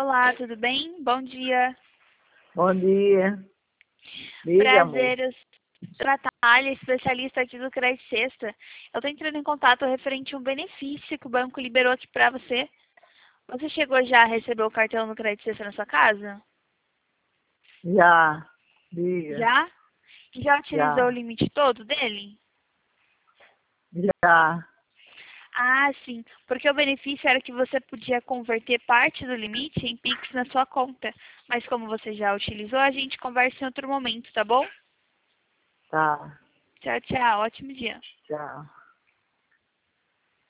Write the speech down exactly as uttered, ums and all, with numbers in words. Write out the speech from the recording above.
Olá, tudo bem? Bom dia. Bom dia. Diga, amor. Prazer, eu sou a Natália, especialista aqui do Crédito Sexta. Eu estou entrando em contato referente a um benefício que o banco liberou aqui para você. Você chegou já a receber o cartão do Crédito Sexta na sua casa? Já. Diga. Já? E já utilizou o Já. limite todo dele? Já. Ah, sim, porque o benefício era que você podia converter parte do limite em Pix na sua conta. Mas como você já utilizou, a gente conversa em outro momento, tá bom? Tá. Tchau, tchau. Ótimo dia. Tchau.